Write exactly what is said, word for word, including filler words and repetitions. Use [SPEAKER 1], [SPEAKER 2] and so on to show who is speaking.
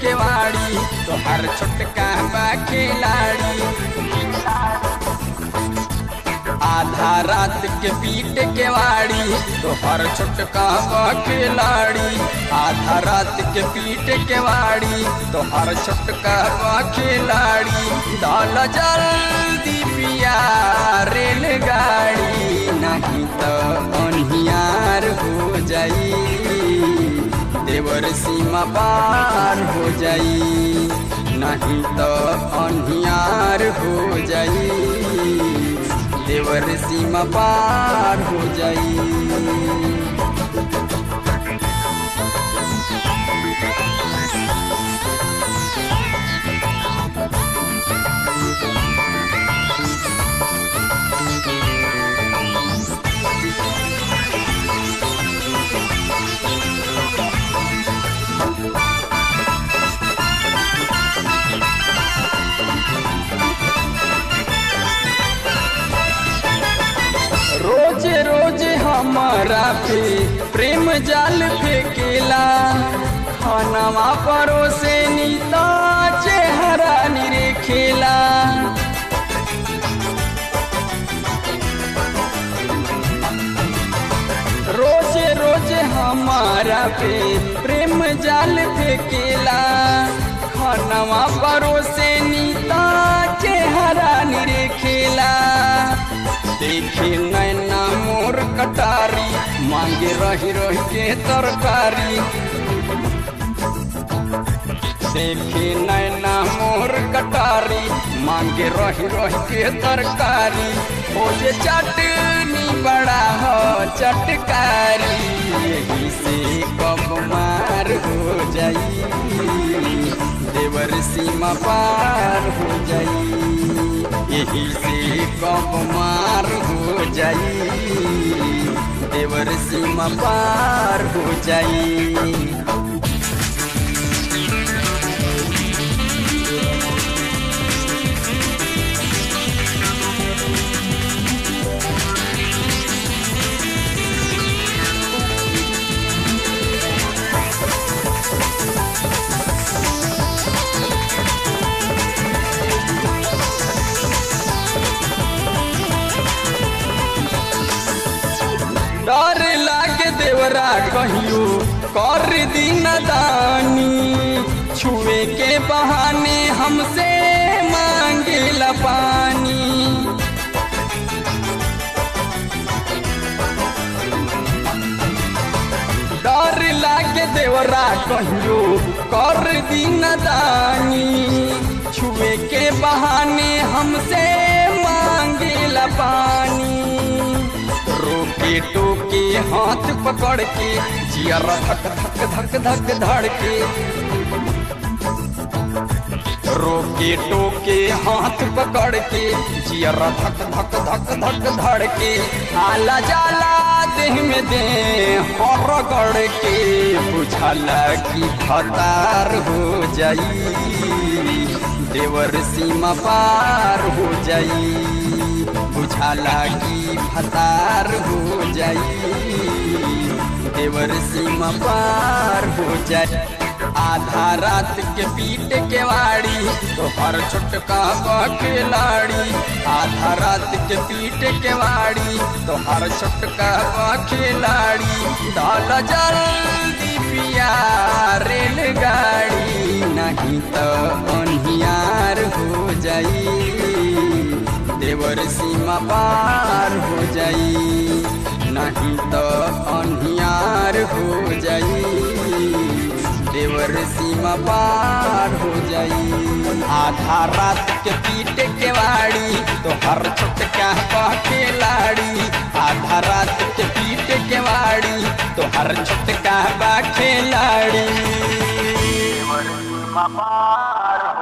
[SPEAKER 1] केवाड़ी तोहर छोटका बा खिलाड़ी। आधा रात के पीट केवाड़ी तोहर छोटका बा खिलाड़ी। आधा रात के पीट केवाड़ी तोहर छोटका बा खिलाड़ी। डाल जल्दी पिया रेलगाड़ी नहीं तो अनहियार हो जाई, देवर सीमा पार हो जाई। नहीं तो अनहियार हो जाई, देवर सीमा पार हो जाई। रोज रोज हमारा पे प्रेम जाल फेंकेला, खानावा परोसे नीता चेहरा निरेखेला। रोज रोज हमारा पे प्रेम जाल फेंकेला, खानावा परोसे नीता चेहरा निरेखेला। देखे नैना मोर कटारी मांगे रही रही के तरकारी। देखे नैना मोर कटारी मांगे रही रही के तरकारी। हो जे चटनी बड़ा हो चटकारी, यही से कब मार हो जाई, देवर सीमा पार हो जाई। यही से कब मार हो जाई, देवर सीमा पार हो जाई। डर लागे देवरा कहियो कर दी नदानी, छुए के बहाने हमसे मांगेला पानी। डर लागे देवरा कहियो कर दी नदानी, छुए के बहाने हमसे मांगेला पानी। रोके टोके हाथ पकड़ के जियरा धक धक धक धक धड़ के। रोके टोके हाथ पकड़ के जियरा धक धक धक धक धड़ के। आला जाला देह में दे और रगड़ के, बुझाला की फतार हो जाई, देवर सीमा पार हो जाई। बुझाला की फतार हो जाई, देवर सीमा पार हो जाई। आधा रात के पीट केवाड़ी तोहर छोटका बा खिलाड़ी। आधा रात के पीट केवाड़ी तोहर छोटका बा खिलाड़ी। डाल जल्दी पिया रेलगाड़ी नहीं तो अनहियार हो जाई, देवर सीमा पार हो जाई। नहीं तो अनहियार हो जाई, देवर सीमा पार हो जाई। आधा रात के पीट केवाड़ी तोहर छोटका बा खिलाड़ी। आधा रात के पीट केवाड़ी तोहर छोटका बा खिलाड़ी, देवर सीमा पार